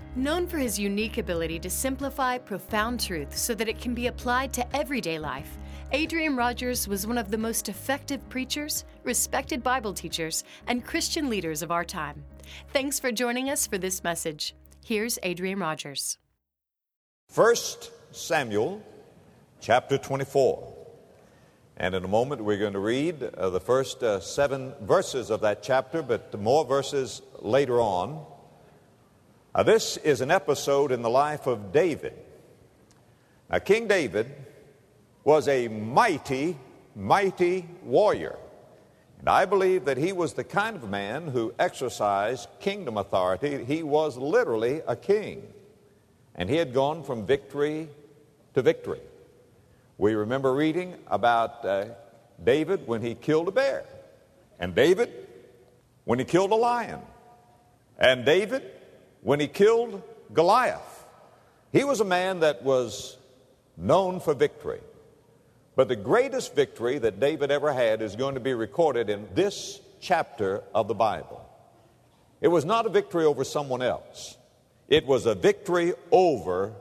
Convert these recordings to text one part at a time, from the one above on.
Known for his unique ability to simplify profound truth so that it can be applied to everyday life, Adrian Rogers was one of the most effective preachers, respected Bible teachers, and Christian leaders of our time. Thanks for joining us for this message. Here's Adrian Rogers. 1 Samuel chapter 24. And in a moment we're going to read the first 7 verses of that chapter, but more verses later on. This is an episode in the life of David. Now, King David was a mighty, mighty warrior. And I believe that he was the kind of man who exercised kingdom authority. He was literally a king. And he had gone from victory to victory. We remember reading about David when he killed a bear. And David when he killed a lion. And David when he killed Goliath. He was a man that was known for victory. But the greatest victory that David ever had is going to be recorded in this chapter of the Bible. It was not a victory over someone else. It was a victory over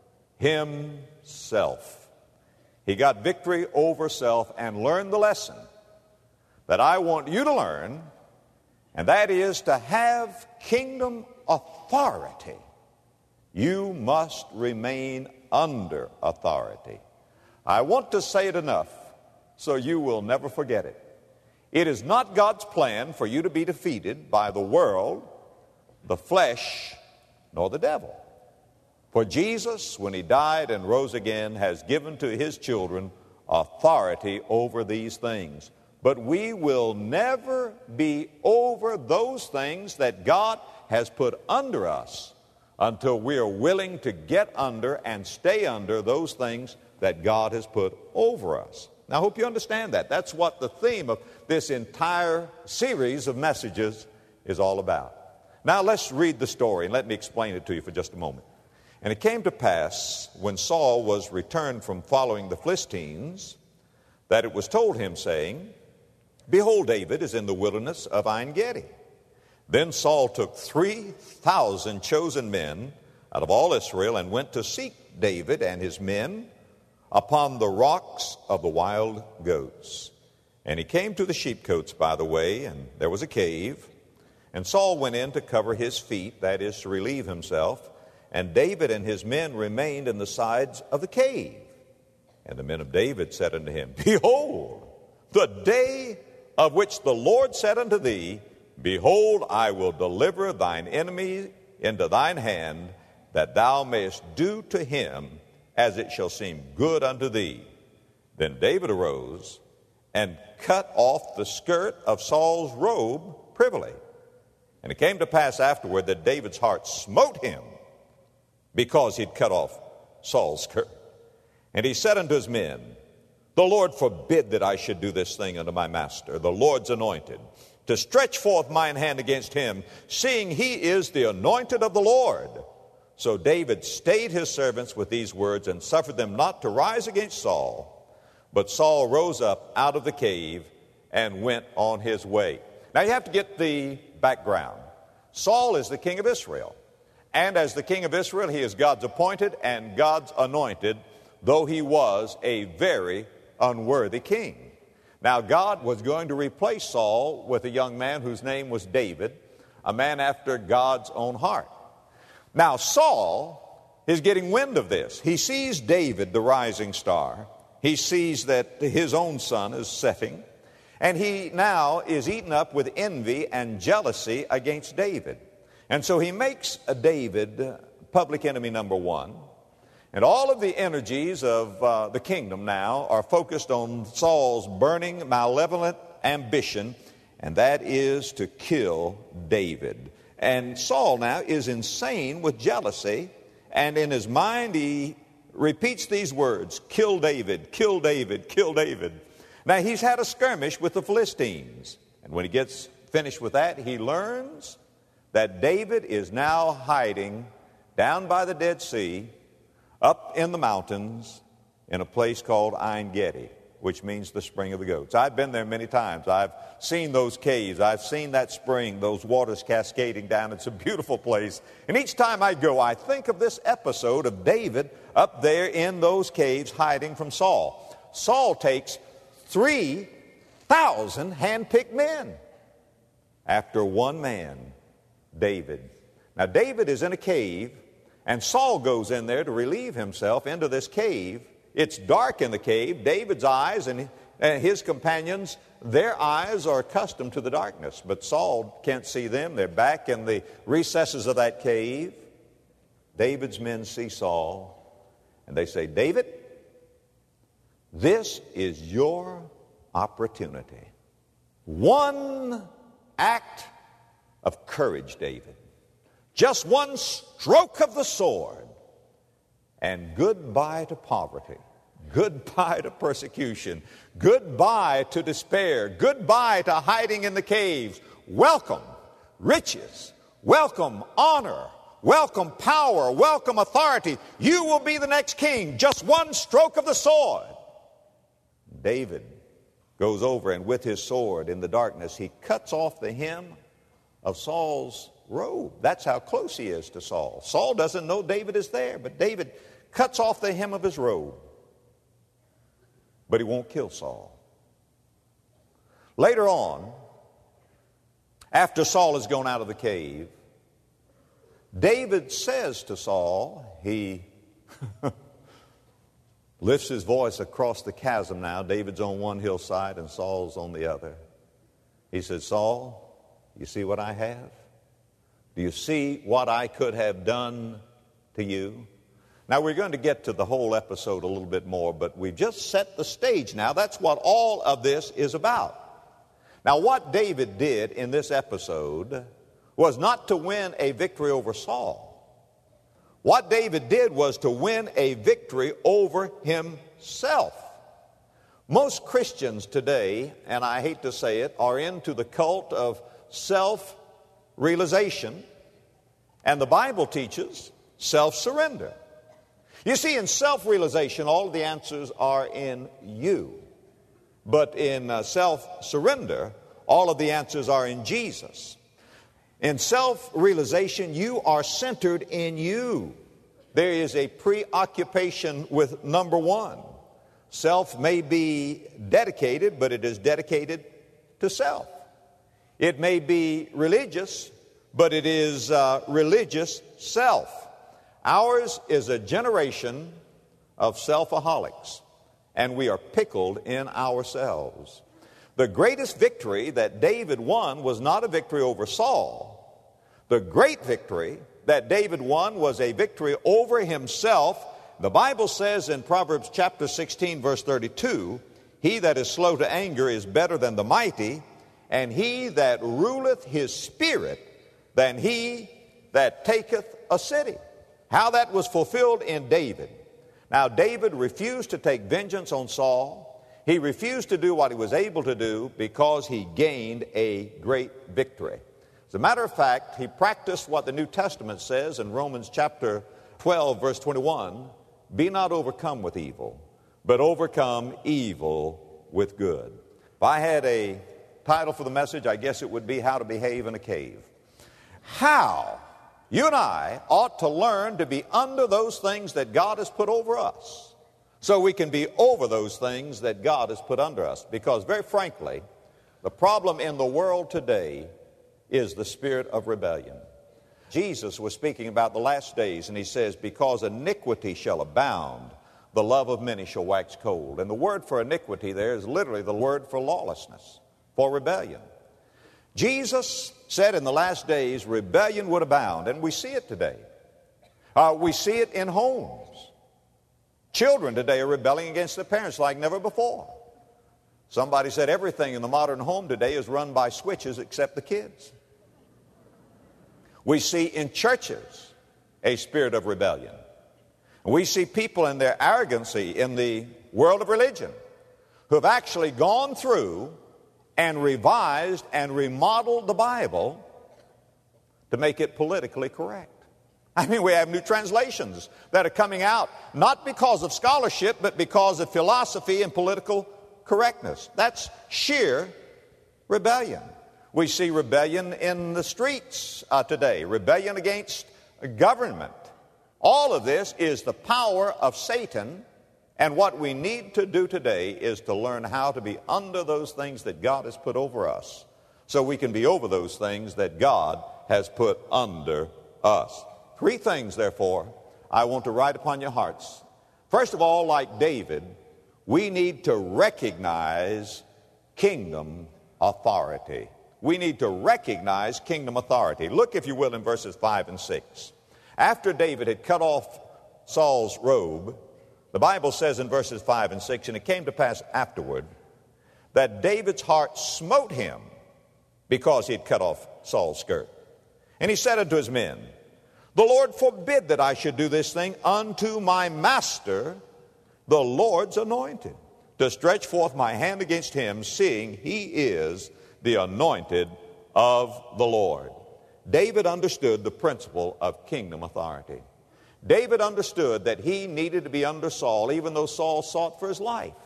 himself. He got victory over self and learned the lesson that I want you to learn, and that is to have kingdom authority. You must remain under authority. I want to say it enough so you will never forget it. It is not God's plan for you to be defeated by the world, the flesh, nor the devil. For Jesus, when he died and rose again, has given to his children authority over these things. But we will never be over those things that God has put under us until we are willing to get under and stay under those things that God has put over us. Now, I hope you understand that. That's what the theme of this entire series of messages is all about. Now, let's read the story, and let me explain it to you for just a moment. And it came to pass, when Saul was returned from following the Philistines, that it was told him, saying, Behold, David is in the wilderness of En-gedi. Then Saul took 3,000 chosen men out of all Israel and went to seek David and his men upon the rocks of the wild goats. And he came to the sheepcotes by the way, and there was a cave. And Saul went in to cover his feet, that is, to relieve himself. And David and his men remained in the sides of the cave. And the men of David said unto him, Behold, the day of which the Lord said unto thee, Behold, I will deliver thine enemy into thine hand, that thou mayest do to him as it shall seem good unto thee. Then David arose and cut off the skirt of Saul's robe privily. And it came to pass afterward that David's heart smote him, because he'd cut off Saul's skirt. And he said unto his men, The Lord forbid that I should do this thing unto my master, the Lord's anointed, to stretch forth mine hand against him, seeing he is the anointed of the Lord. So David stayed his servants with these words, and suffered them not to rise against Saul. But Saul rose up out of the cave and went on his way. Now you have to get the background. Saul is the king of Israel. And as the king of Israel, he is God's appointed and God's anointed, though he was a very unworthy king. Now, God was going to replace Saul with a young man whose name was David, a man after God's own heart. Now, Saul is getting wind of this. He sees David, the rising star. He sees that his own sun is setting. And he now is eaten up with envy and jealousy against David. And so he makes David public enemy number one. And all of the energies of the kingdom now are focused on Saul's burning, malevolent ambition, and that is to kill David. And Saul now is insane with jealousy, and in his mind he repeats these words, Kill David, kill David, kill David. Now he's had a skirmish with the Philistines, and when he gets finished with that, he learns that David is now hiding down by the Dead Sea, up in the mountains, in a place called En-gedi. which means the spring of the goats. I've been there many times. I've seen those caves. I've seen that spring, those waters cascading down. It's a beautiful place. And each time I go, I think of this episode of David up there in those caves hiding from Saul. Saul takes 3,000 hand-picked men after one man, David. Now, David is in a cave, and Saul goes in there to relieve himself into this cave. It's dark in the cave. David's eyes and his companions, their eyes are accustomed to the darkness, but Saul can't see them. They're back in the recesses of that cave. David's men see Saul, and they say, David, this is your opportunity. One act of courage, David. Just one stroke of the sword. And goodbye to poverty, goodbye to persecution, goodbye to despair, goodbye to hiding in the caves. Welcome riches, welcome honor, welcome power, welcome authority. You will be the next king, just one stroke of the sword. David goes over, and with his sword in the darkness, he cuts off the hem of Saul's robe. That's how close he is to Saul. Saul doesn't know David is there, but David cuts off the hem of his robe. But he won't kill Saul. Later on, after Saul has gone out of the cave, David says to Saul, he lifts his voice across the chasm now. David's on one hillside and Saul's on the other. He says, Saul, you see what I have? Do you see what I could have done to you? Now, we're going to get to the whole episode a little bit more, but we've just set the stage now. That's what all of this is about. Now, what David did in this episode was not to win a victory over Saul. What David did was to win a victory over himself. Most Christians today, and I hate to say it, are into the cult of self-realization, and the Bible teaches self-surrender. You see, in self-realization, all of the answers are in you. But in self-surrender, all of the answers are in Jesus. In self-realization, you are centered in you. There is a preoccupation with number one. Self may be dedicated, but it is dedicated to self. It may be religious, but it is religious self. Ours is a generation of selfaholics, and we are pickled in ourselves. The greatest victory that David won was not a victory over Saul. The great victory that David won was a victory over himself. The Bible says in Proverbs chapter 16, verse 32, he that is slow to anger is better than the mighty, and he that ruleth his spirit than he that taketh a city. How that was fulfilled in David. Now, David refused to take vengeance on Saul. He refused to do what he was able to do because he gained a great victory. As a matter of fact, he practiced what the New Testament says in Romans chapter 12, verse 21, be not overcome with evil, but overcome evil with good. If I had a title for the message, I guess it would be How to Behave in a Cave. How you and I ought to learn to be under those things that God has put over us so we can be over those things that God has put under us. Because very frankly, the problem in the world today is the spirit of rebellion. Jesus was speaking about the last days, and he says, because iniquity shall abound, the love of many shall wax cold. And the word for iniquity there is literally the word for lawlessness, for rebellion. Jesus said in the last days rebellion would abound, and we see it today. We see it in homes. Children today are rebelling against their parents like never before. Somebody said everything in the modern home today is run by switches except the kids. We see in churches a spirit of rebellion. We see people in their arrogancy in the world of religion who have actually gone through and revised and remodeled the Bible to make it politically correct. I mean, we have new translations that are coming out, not because of scholarship, but because of philosophy and political correctness. That's sheer rebellion. We see rebellion in the streets today, rebellion against government. All of this is the power of Satan, and what we need to do today is to learn how to be under those things that God has put over us, so we can be over those things that God has put under us. 3 things, therefore, I want to write upon your hearts. First of all, like David, we need to recognize kingdom authority. We need to recognize kingdom authority. Look, if you will, in verses 5 and 6. After David had cut off Saul's robe, the Bible says in verses 5 and 6, and it came to pass afterward that David's heart smote him because he had cut off Saul's skirt. And he said unto his men, the Lord forbid that I should do this thing unto my master, the Lord's anointed, to stretch forth my hand against him, seeing he is the anointed of the Lord. David understood the principle of kingdom authority. David understood that he needed to be under Saul, even though Saul sought for his life.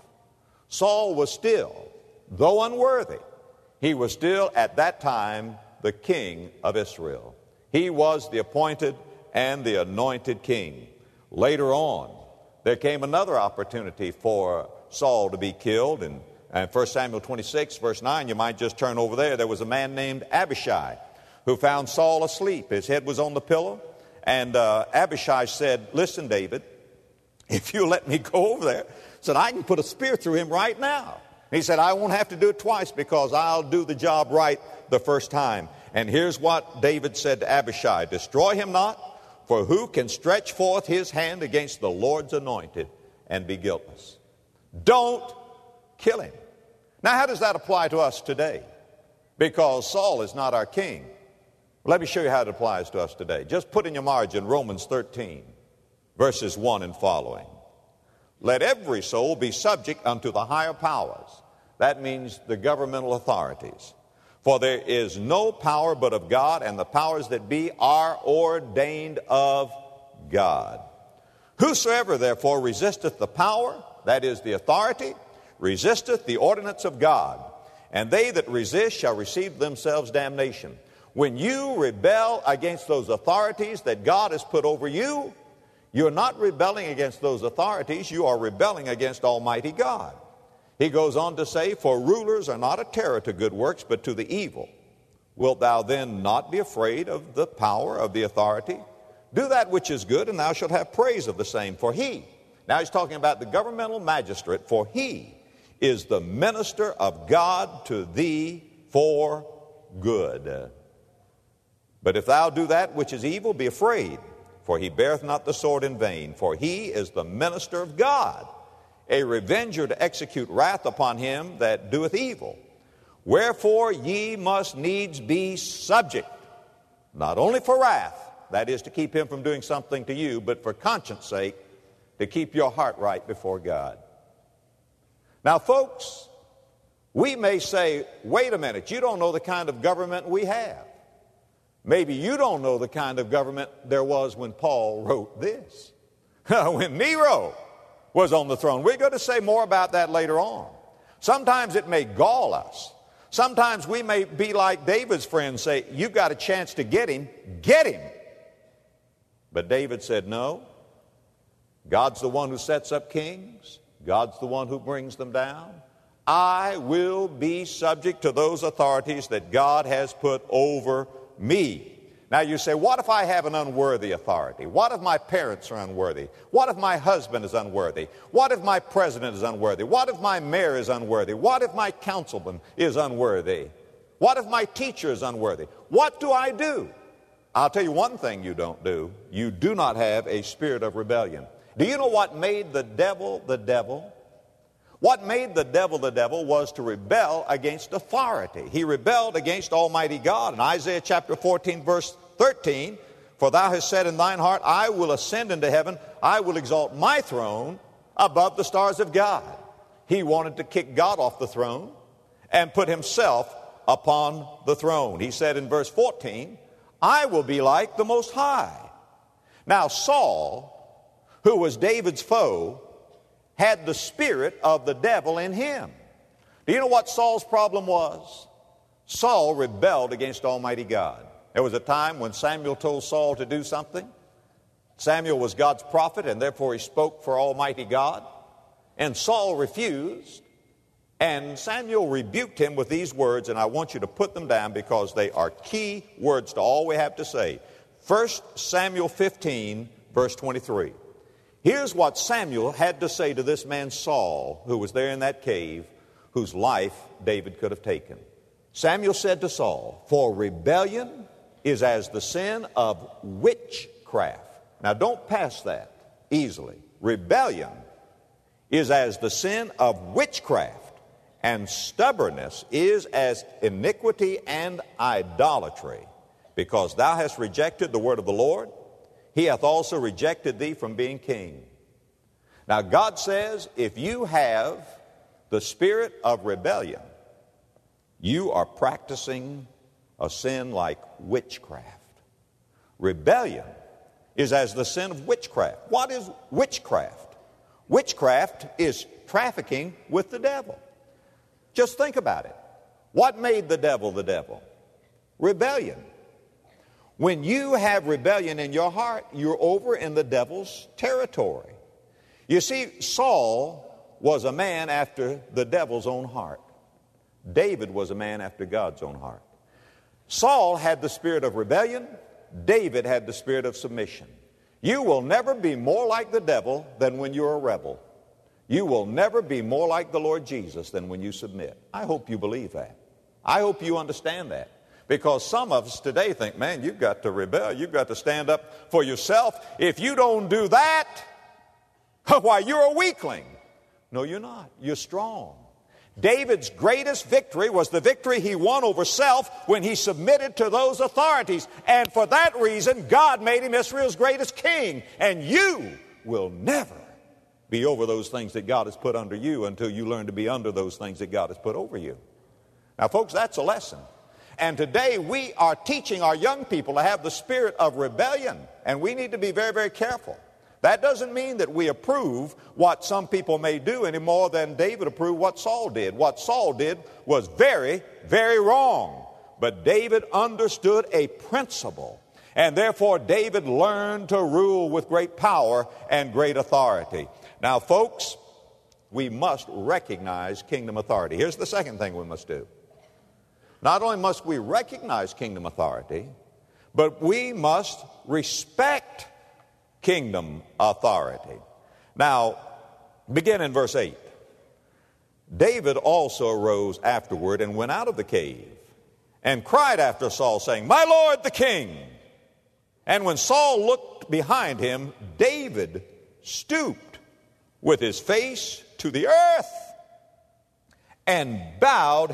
Saul was still, though unworthy, he was still at that time the king of Israel. He was the appointed and the anointed king. Later on, there came another opportunity for Saul to be killed. In 1 Samuel 26, verse 9, you might just turn over there. There was a man named Abishai who found Saul asleep. His head was on the pillow. And Abishai said, listen, David, if you let me go over there, said, I can put a spear through him right now. He said, I won't have to do it twice because I'll do the job right the first time. And here's what David said to Abishai, destroy him not, for who can stretch forth his hand against the Lord's anointed and be guiltless? Don't kill him. Now, how does that apply to us today? Because Saul is not our king. Let me show you how it applies to us today. Just put in your margin Romans 13, verses 1 and following. Let every soul be subject unto the higher powers. That means the governmental authorities. For there is no power but of God, and the powers that be are ordained of God. Whosoever therefore resisteth the power, that is the authority, resisteth the ordinance of God. And they that resist shall receive themselves damnation. When you rebel against those authorities that God has put over you, you're not rebelling against those authorities, you are rebelling against Almighty God. He goes on to say, for rulers are not a terror to good works, but to the evil. Wilt thou then not be afraid of the power of the authority? Do that which is good, and thou shalt have praise of the same. For he, now he's talking about the governmental magistrate, for he is the minister of God to thee for good. But if thou do that which is evil, be afraid, for he beareth not the sword in vain, for he is the minister of God, a revenger to execute wrath upon him that doeth evil. Wherefore ye must needs be subject, not only for wrath, that is to keep him from doing something to you, but for conscience sake, to keep your heart right before God. Now, folks, we may say, wait a minute, you don't know the kind of government we have. Maybe you don't know the kind of government there was when Paul wrote this. When Nero was on the throne. We're going to say more about that later on. Sometimes it may gall us. Sometimes we may be like David's friends, say, you've got a chance to get him, get him. But David said, no. God's the one who sets up kings. God's the one who brings them down. I will be subject to those authorities that God has put over me. Now you say, what if I have an unworthy authority? What if my parents are unworthy? What if my husband is unworthy? What if my president is unworthy? What if my mayor is unworthy? What if my councilman is unworthy? What if my teacher is unworthy? What do I do? I'll tell you one thing you don't do. You do not have a spirit of rebellion. Do you know what made the devil the devil? What made the devil was to rebel against authority. He rebelled against Almighty God. In Isaiah chapter 14, verse 13, for thou hast said in thine heart, I will ascend into heaven, I will exalt my throne above the stars of God. He wanted to kick God off the throne and put himself upon the throne. He said in verse 14, I will be like the Most High. Now Saul, who was David's foe, had the spirit of the devil in him. Do you know what Saul's problem was? Saul rebelled against Almighty God. There was a time when Samuel told Saul to do something. Samuel was God's prophet, and therefore he spoke for Almighty God. And Saul refused, and Samuel rebuked him with these words, and I want you to put them down because they are key words to all we have to say. 1 Samuel 15, verse 23. Here's what Samuel had to say to this man Saul, who was there in that cave, whose life David could have taken. Samuel said to Saul, "For rebellion is as the sin of witchcraft." Now don't pass that easily. Rebellion is as the sin of witchcraft, and stubbornness is as iniquity and idolatry. Because thou hast rejected the word of the Lord, he hath also rejected thee from being king. Now God says, if you have the spirit of rebellion, you are practicing a sin like witchcraft. Rebellion is as the sin of witchcraft. What is witchcraft? Witchcraft is trafficking with the devil. Just think about it. What made the devil the devil? Rebellion. When you have rebellion in your heart, you're over in the devil's territory. You see, Saul was a man after the devil's own heart. David was a man after God's own heart. Saul had the spirit of rebellion. David had the spirit of submission. You will never be more like the devil than when you're a rebel. You will never be more like the Lord Jesus than when you submit. I hope you believe that. I hope you understand that. Because some of us today think, man, you've got to rebel. You've got to stand up for yourself. If you don't do that, why, you're a weakling. No, you're not. You're strong. David's greatest victory was the victory he won over self when he submitted to those authorities. And for that reason, God made him Israel's greatest king. And you will never be over those things that God has put under you until you learn to be under those things that God has put over you. Now, folks, that's a lesson. And today we are teaching our young people to have the spirit of rebellion. And we need to be very, very careful. That doesn't mean that we approve what some people may do any more than David approved what Saul did. What Saul did was very, very wrong. But David understood a principle. And therefore David learned to rule with great power and great authority. Now, folks, we must recognize kingdom authority. Here's the second thing we must do. Not only must we recognize kingdom authority, but we must respect kingdom authority. Now, begin in verse 8. David also arose afterward and went out of the cave and cried after Saul, saying, "My Lord the king." And when Saul looked behind him, David stooped with his face to the earth and bowed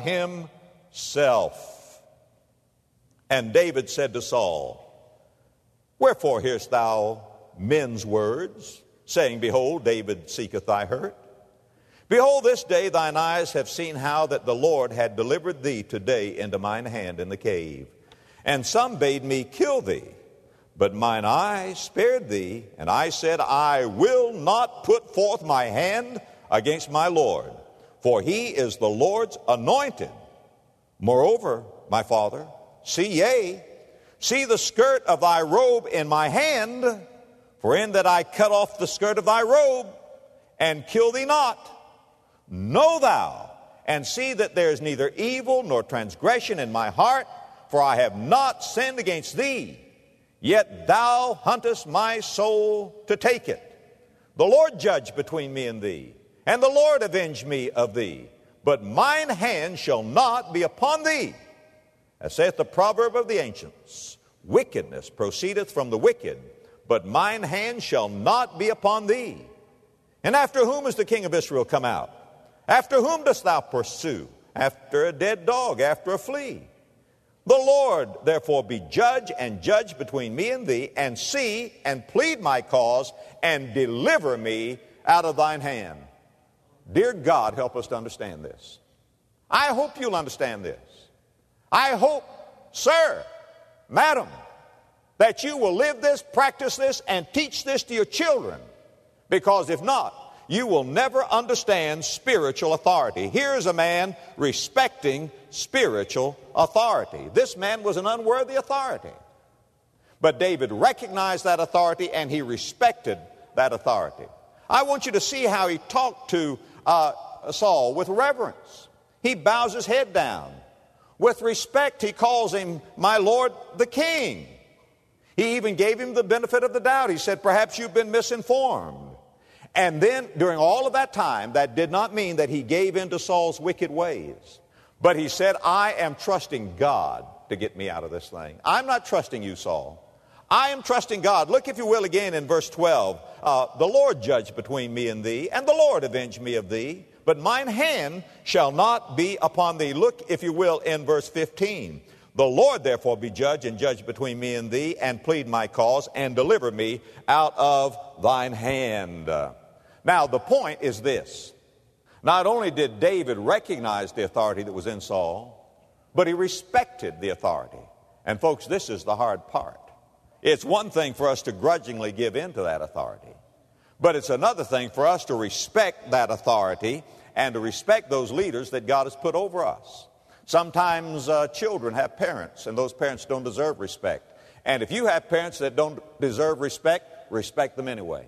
himself. And David said to Saul, "Wherefore hearest thou men's words, saying, Behold, David seeketh thy hurt? Behold, this day thine eyes have seen how that the Lord had delivered thee today into mine hand in the cave. And some bade me kill thee, but mine eye spared thee, and I said, I will not put forth my hand against my Lord, for he is the Lord's anointed. Moreover, my father, see the skirt of thy robe in my hand, for in that I cut off the skirt of thy robe, and kill thee not. Know thou, and see that there is neither evil nor transgression in my heart, for I have not sinned against thee. Yet thou huntest my soul to take it. The Lord judge between me and thee, and the Lord avenge me of thee. But mine hand shall not be upon thee. As saith the proverb of the ancients, wickedness proceedeth from the wicked, but mine hand shall not be upon thee. And after whom is the king of Israel come out? After whom dost thou pursue? After a dead dog, after a flea. The Lord therefore be judge, and judge between me and thee, and see and plead my cause, and deliver me out of thine hand." Dear God, help us to understand this. I hope you'll understand this. I hope, sir, madam, that you will live this, practice this, and teach this to your children. Because if not, you will never understand spiritual authority. Here's a man respecting spiritual authority. This man was an unworthy authority. But David recognized that authority and he respected that authority. I want you to see how he talked to Saul with reverence. He bows his head down. With respect, he calls him, my Lord the King. He even gave him the benefit of the doubt. He said, perhaps you've been misinformed. And then, during all of that time, that did not mean that he gave in to Saul's wicked ways. But he said, I am trusting God to get me out of this thing. I'm not trusting you, Saul. I am trusting God. Look, if you will, again in verse 12. The Lord judge between me and thee, and the Lord avenge me of thee. But mine hand shall not be upon thee. Look, if you will, in verse 15. The Lord therefore be judge and judge between me and thee, and plead my cause, and deliver me out of thine hand. Now, the point is this. Not only did David recognize the authority that was in Saul, but he respected the authority. And folks, this is the hard part. It's one thing for us to grudgingly give in to that authority, but it's another thing for us to respect that authority and to respect those leaders that God has put over us. Sometimes children have parents, and those parents don't deserve respect. And if you have parents that don't deserve respect, respect them anyway.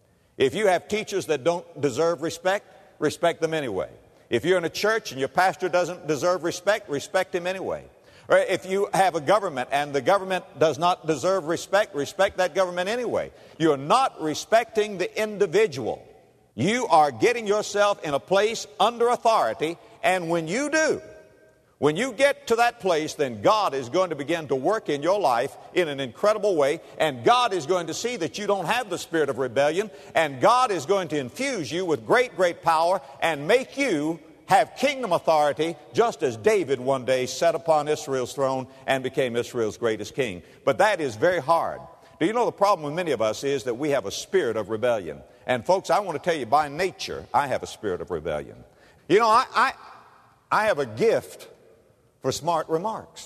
If you have teachers that don't deserve respect, respect them anyway. If you're in a church and your pastor doesn't deserve respect, respect him anyway. Or if you have a government and the government does not deserve respect, respect that government anyway. You're not respecting the individual. You are getting yourself in a place under authority, and when you do, when you get to that place, then God is going to begin to work in your life in an incredible way, and God is going to see that you don't have the spirit of rebellion, and God is going to infuse you with great, great power and make you have kingdom authority, just as David one day sat upon Israel's throne and became Israel's greatest king. But that is very hard. Do you know the problem with many of us is that we have a spirit of rebellion? And folks, I want to tell you, by nature, I have a spirit of rebellion. You know, I have a gift for smart remarks.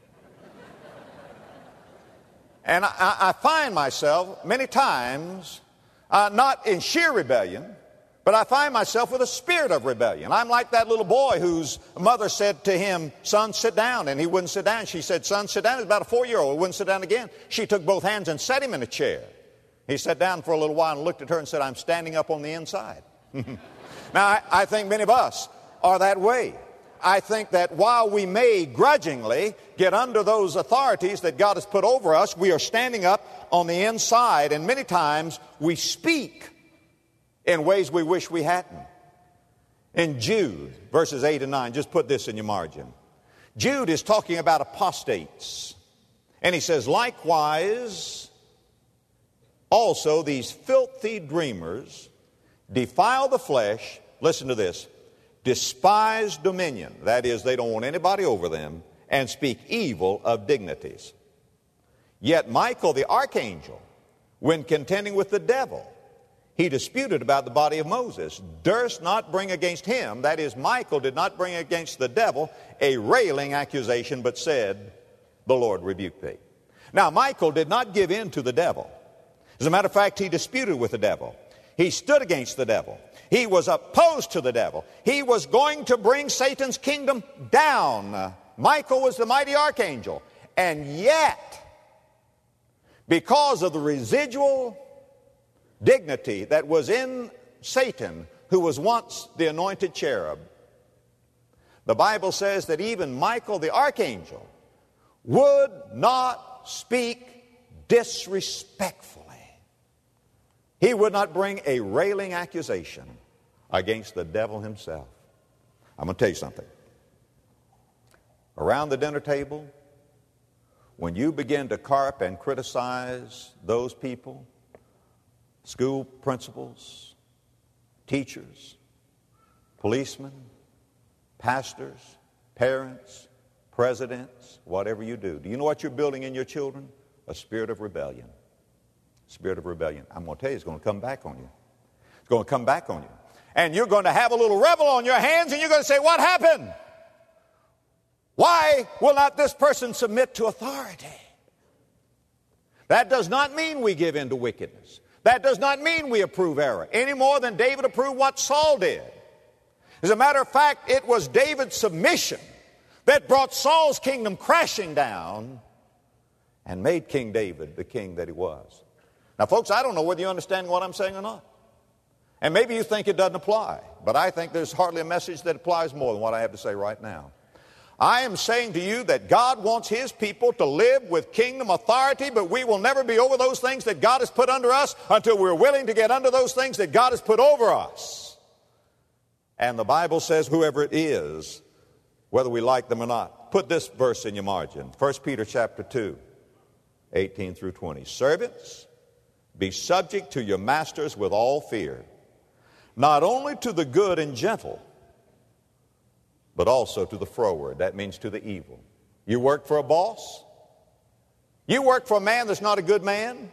And I find myself many times not in sheer rebellion, but I find myself with a spirit of rebellion. I'm like that little boy whose mother said to him, son, sit down. And he wouldn't sit down. She said, son, sit down. He was about a 4-year-old. He wouldn't sit down again. She took both hands and set him in a chair. He sat down for a little while and looked at her and said, I'm standing up on the inside. Now, I think many of us are that way. I think that while we may grudgingly get under those authorities that God has put over us, we are standing up on the inside, and many times we speak in ways we wish we hadn't. In Jude, verses 8 and 9, just put this in your margin. Jude is talking about apostates. And he says, likewise, also these filthy dreamers defile the flesh, listen to this, despise dominion. That is, they don't want anybody over them, and speak evil of dignities. Yet Michael the archangel, when contending with the devil, he disputed about the body of Moses, durst not bring against him, that is, Michael did not bring against the devil a railing accusation, but said, the Lord rebuke thee. Now, Michael did not give in to the devil. As a matter of fact, he disputed with the devil. He stood against the devil. He was opposed to the devil. He was going to bring Satan's kingdom down. Michael was the mighty archangel. And yet, because of the residual dignity that was in Satan, who was once the anointed cherub, the Bible says that even Michael the archangel would not speak disrespectfully. He would not bring a railing accusation against the devil himself. I'm going to tell you something. Around the dinner table, when you begin to carp and criticize those people, school principals, teachers, policemen, pastors, parents, presidents, whatever you do you know what you're building in your children? A spirit of rebellion. Spirit of rebellion. I'm going to tell you, it's going to come back on you. It's going to come back on you. And you're going to have a little rebel on your hands, and you're going to say, what happened? Why will not this person submit to authority? That does not mean we give in to wickedness. That does not mean we approve error any more than David approved what Saul did. As a matter of fact, it was David's submission that brought Saul's kingdom crashing down and made King David the king that he was. Now, folks, I don't know whether you understand what I'm saying or not. And maybe you think it doesn't apply, but I think there's hardly a message that applies more than what I have to say right now. I am saying to you that God wants His people to live with kingdom authority, but we will never be over those things that God has put under us until we're willing to get under those things that God has put over us. And the Bible says whoever it is, whether we like them or not. Put this verse in your margin. 1 Peter chapter 2, 18 through 20. Servants, be subject to your masters with all fear, not only to the good and gentle, but also to the froward. That means to the evil. You work for a boss? You work for a man that's not a good man?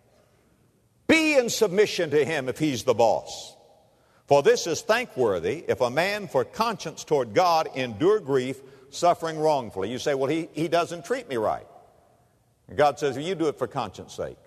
Be in submission to him if he's the boss. For this is thankworthy if a man for conscience toward God endure grief, suffering wrongfully. You say, well, he doesn't treat me right. And God says, well, you do it for conscience sake.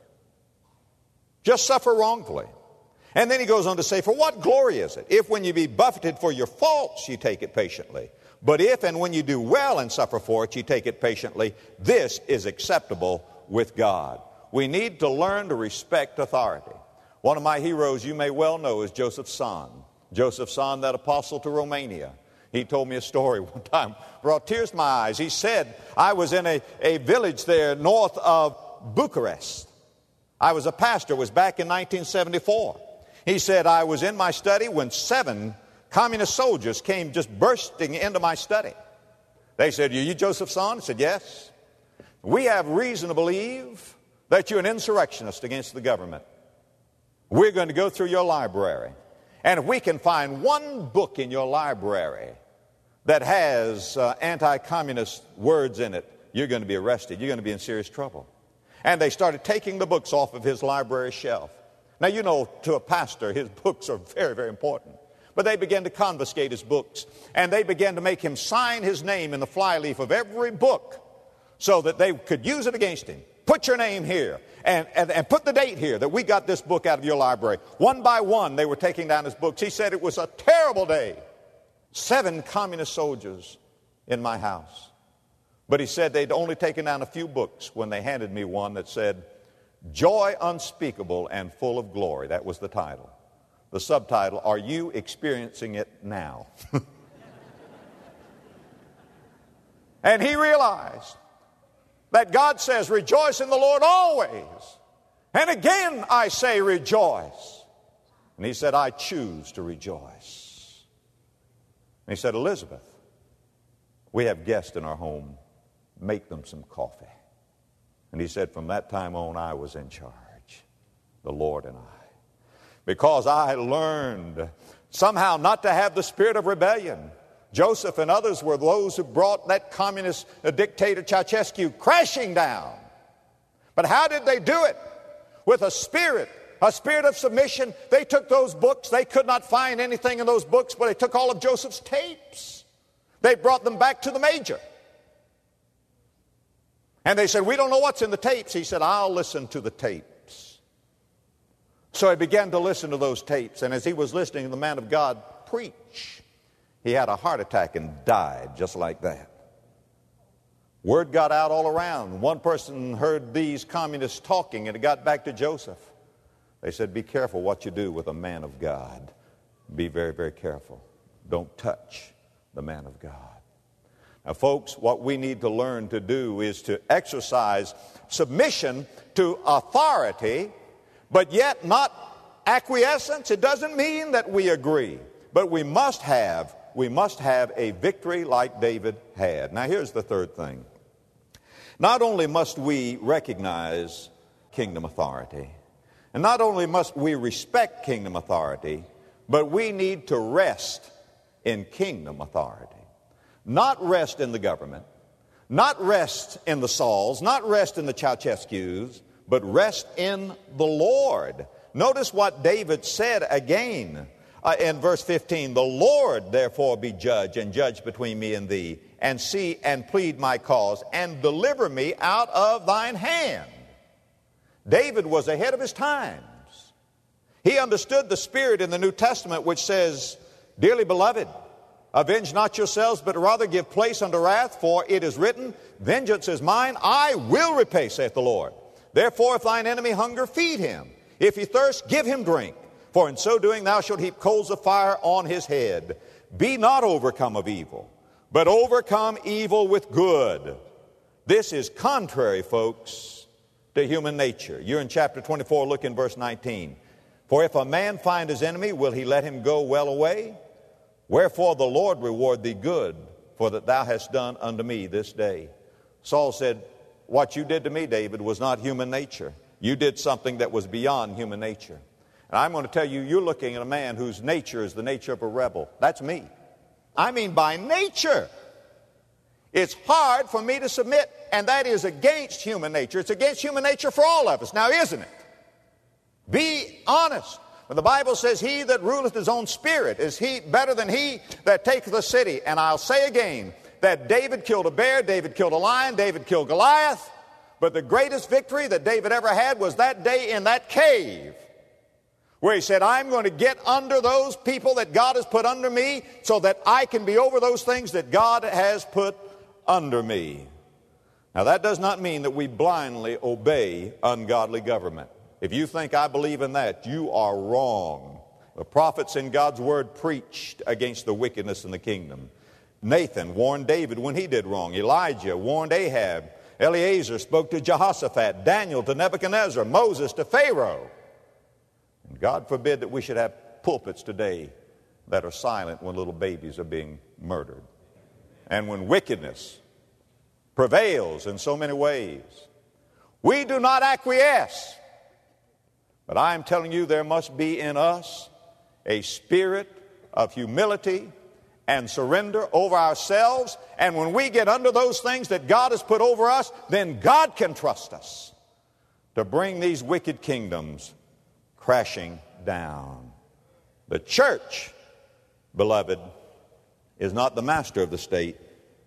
Just suffer wrongfully. And then he goes on to say, for what glory is it, if when you be buffeted for your faults, you take it patiently? But if and when you do well and suffer for it, you take it patiently, this is acceptable with God. We need to learn to respect authority. One of my heroes you may well know is Joseph Tson. Joseph Tson, that apostle to Romania. He told me a story one time, brought tears to my eyes. He said, I was in a village there north of Bucharest. I was a pastor. It was back in 1974. He said, I was in my study when 7 communist soldiers came just bursting into my study. They said, are you Joseph Tson? I said, yes. We have reason to believe that you're an insurrectionist against the government. We're going to go through your library. And if we can find one book in your library that has anti-communist words in it, you're going to be arrested. You're going to be in serious trouble. And they started taking the books off of his library shelf. Now, you know, to a pastor, his books are very, very important. But they began to confiscate his books. And they began to make him sign his name in the flyleaf of every book so that they could use it against him. Put your name here and put the date here that we got this book out of your library. One by one, they were taking down his books. He said it was a terrible day. 7 communist soldiers in my house. But he said they'd only taken down a few books when they handed me one that said, Joy Unspeakable and Full of Glory. That was the title. The subtitle, Are You Experiencing It Now? And he realized that God says, rejoice in the Lord always. And again I say rejoice. And he said, I choose to rejoice. And he said, Elizabeth, we have guests in our home. Make them some coffee. And he said, from that time on, I was in charge, the Lord and I. Because I learned somehow not to have the spirit of rebellion. Joseph and others were those who brought that communist dictator Ceausescu crashing down. But how did they do it? With a spirit of submission. They took those books. They could not find anything in those books, but they took all of Joseph's tapes. They brought them back to the major. And they said, we don't know what's in the tapes. He said, I'll listen to the tapes. So he began to listen to those tapes. And as he was listening to the man of God preach, he had a heart attack and died just like that. Word got out all around. One person heard these communists talking, and it got back to Joseph. They said, be careful what you do with a man of God. Be very, very careful. Don't touch the man of God. Now, folks, what we need to learn to do is to exercise submission to authority, but yet not acquiescence. It doesn't mean that we agree, but we must have a victory like David had. Now, here's the third thing. Not only must we recognize kingdom authority, and not only must we respect kingdom authority, but we need to rest in kingdom authority. Not rest in the government, not rest in the Sauls, not rest in the Ceausescus, but rest in the Lord. Notice what David said again in verse 15. The Lord therefore be judge and judge between me and thee, and see and plead my cause, and deliver me out of thine hand. David was ahead of his times. He understood the spirit in the New Testament which says, "Dearly beloved, avenge not yourselves, but rather give place unto wrath, for it is written, Vengeance is mine, I will repay, saith the Lord. Therefore, if thine enemy hunger, feed him. If he thirst, give him drink. For in so doing thou shalt heap coals of fire on his head. Be not overcome of evil, but overcome evil with good." This is contrary, folks, to human nature. You're in chapter 24, look in verse 19. "For if a man find his enemy, will he let him go well away? Wherefore the Lord reward thee good, for that thou hast done unto me this day." Saul said, "What you did to me, David, was not human nature. You did something that was beyond human nature." And I'm going to tell you, you're looking at a man whose nature is the nature of a rebel. That's me. I mean, by nature. It's hard for me to submit, and that is against human nature. It's against human nature for all of us. Now, isn't it? Be honest. When the Bible says, "He that ruleth his own spirit is he better than he that taketh a city." And I'll say again that David killed a bear, David killed a lion, David killed Goliath. But the greatest victory that David ever had was that day in that cave, where he said, "I'm going to get under those people that God has put under me so that I can be over those things that God has put under me." Now, that does not mean that we blindly obey ungodly government. If you think I believe in that, you are wrong. The prophets in God's Word preached against the wickedness in the kingdom. Nathan warned David when he did wrong. Elijah warned Ahab. Eliezer spoke to Jehoshaphat. Daniel to Nebuchadnezzar. Moses to Pharaoh. And God forbid that we should have pulpits today that are silent when little babies are being murdered, and when wickedness prevails in so many ways. We do not acquiesce. But I am telling you, there must be in us a spirit of humility and surrender over ourselves. And when we get under those things that God has put over us, then God can trust us to bring these wicked kingdoms crashing down. The church, beloved, is not the master of the state,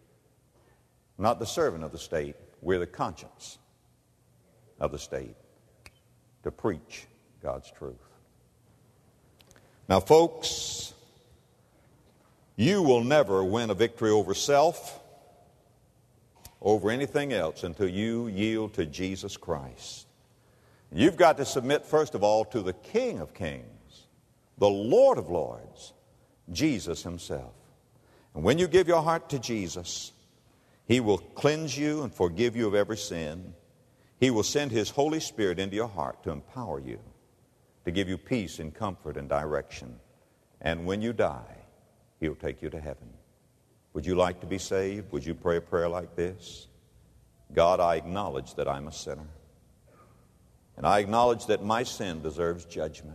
not the servant of the state. We're the conscience of the state to preach God's truth. Now, folks, you will never win a victory over self, over anything else, until you yield to Jesus Christ. You've got to submit, first of all, to the King of Kings, the Lord of Lords, Jesus himself. And when you give your heart to Jesus, he will cleanse you and forgive you of every sin. He will send his Holy Spirit into your heart to empower you, to give you peace and comfort and direction. And when you die, he'll take you to heaven. Would you like to be saved? Would you pray a prayer like this? God, I acknowledge that I'm a sinner. And I acknowledge that my sin deserves judgment.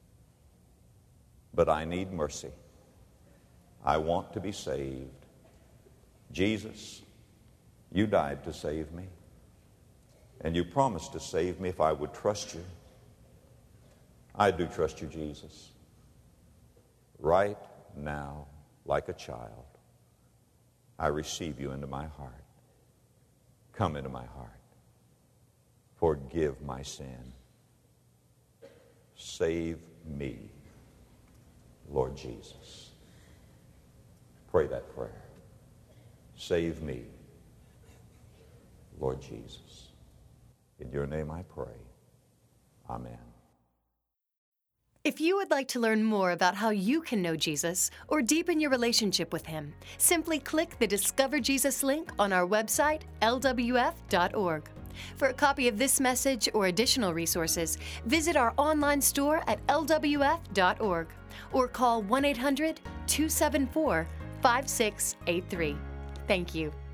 But I need mercy. I want to be saved. Jesus, you died to save me. And you promised to save me if I would trust you. I do trust you, Jesus. Right now, like a child, I receive you into my heart. Come into my heart. Forgive my sin. Save me, Lord Jesus. Pray that prayer. Save me, Lord Jesus. In your name I pray. Amen. If you would like to learn more about how you can know Jesus or deepen your relationship with him, simply click the Discover Jesus link on our website, lwf.org. For a copy of this message or additional resources, visit our online store at lwf.org or call 1-800-274-5683. Thank you.